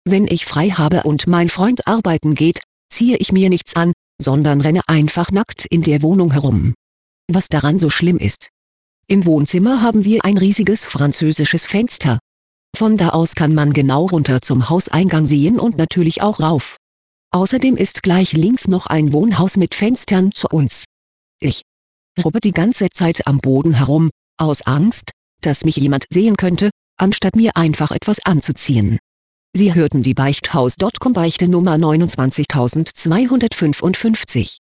Wenn ich frei habe und mein Freund arbeiten geht, ziehe ich mir nichts an, sondern renne einfach nackt in der Wohnung herum. Was daran so schlimm ist? Im Wohnzimmer haben wir ein riesiges französisches Fenster. Von da aus kann man genau runter zum Hauseingang sehen und natürlich auch rauf. Außerdem ist gleich links noch ein Wohnhaus mit Fenstern zu uns. Ich robbe die ganze Zeit am Boden herum, aus Angst, dass mich jemand sehen könnte, anstatt mir einfach etwas anzuziehen. Sie hörten die Beichthaus.com Beichte Nummer 29255.